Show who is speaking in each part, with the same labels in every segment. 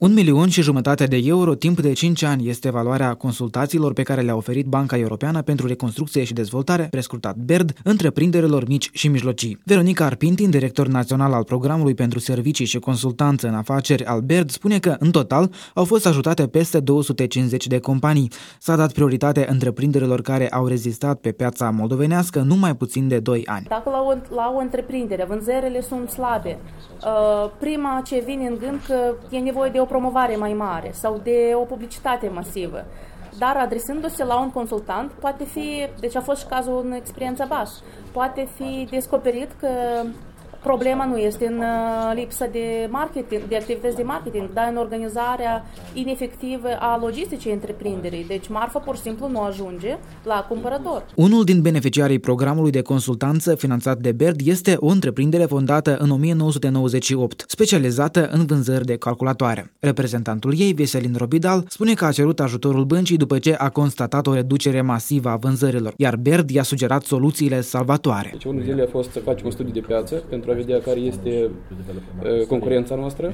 Speaker 1: 1,5 milion de euro timp de 5 ani este valoarea consultațiilor pe care le-a oferit Banca Europeană pentru Reconstrucție și Dezvoltare, prescurtat BERD, întreprinderilor mici și mijlocii. Veronica Arpintin, director național al Programului pentru Servicii și Consultanță în Afaceri al BERD, spune că, în total, au fost ajutate peste 250 de companii. S-a dat prioritate întreprinderilor care au rezistat pe piața moldovenească nu mai puțin de 2 ani.
Speaker 2: Dacă la o întreprindere vânzările sunt slabe, prima ce vine în gând că e nevoie de o promovare mai mare sau de o publicitate masivă. Dar adresându-se la un consultant, poate fi, deci a fost și cazul în experiența BAS, poate fi descoperit că problema nu este în lipsa de marketing, de activități de marketing, dar în organizarea inefectivă a logisticii întreprinderii. Deci marfa pur și simplu nu ajunge la cumpărător.
Speaker 1: Unul din beneficiarii programului de consultanță finanțat de BERD este o întreprindere fondată în 1998, specializată în vânzări de calculatoare. Reprezentantul ei, Veselin Robidal, spune că a cerut ajutorul băncii după ce a constatat o reducere masivă a vânzărilor, iar BERD i-a sugerat soluțiile salvatoare.
Speaker 3: Deci unul din ele a fost să facem un studiu de piață pentru a vedea care este concurența noastră.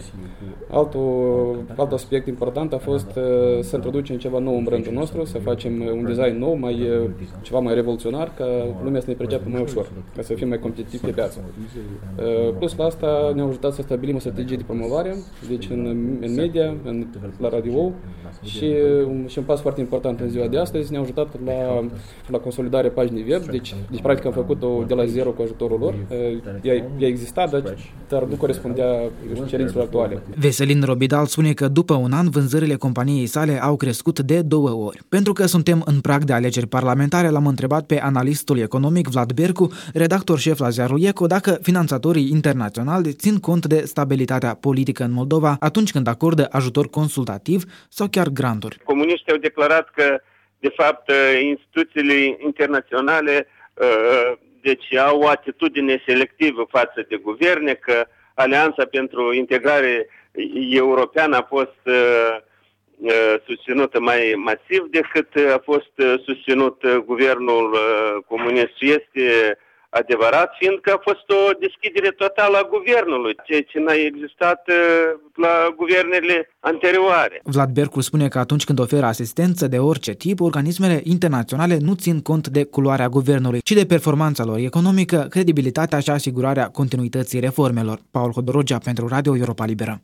Speaker 3: Alt aspect important a fost să introducem ceva nou în brandul nostru, să facem un design nou, ceva mai revoluționar, ca lumea să ne perceapă mai ușor, ca să fim mai competitivi pe piață. Plus la asta ne-a ajutat să stabilim o strategie de promovare, deci în media, la radio și un pas foarte important în ziua de astăzi ne-a ajutat la consolidarea paginii web, deci practic am făcut-o de la zero cu ajutorul lor. Ea exista, dar nu corespundea cerințelor actuale.
Speaker 1: Veselin Robidal spune că după un an vânzările companiei sale au crescut de 2 ori. Pentru că suntem în prag de alegeri parlamentare, l-am întrebat pe analistul economic Vlad Bercu, redactor șef la ziarul ECO, dacă finanțatorii internaționali țin cont de stabilitatea politică în Moldova atunci când acordă ajutor consultativ sau chiar granturi.
Speaker 4: Comuniștii au declarat că, de fapt, instituțiile internaționale deci au o atitudine selectivă față de guverne, că Alianța pentru Integrare Europeană a fost susținută mai masiv decât a fost susținut guvernul comunist. Este adevărat, fiindcă a fost o deschidere totală a guvernului, ceea ce n-a existat la guvernele anterioare.
Speaker 1: Vlad Bercu spune că atunci când oferă asistență de orice tip, organismele internaționale nu țin cont de culoarea guvernului, ci de performanța lor economică, credibilitatea și asigurarea continuității reformelor. Paul Hodorogea pentru Radio Europa Liberă.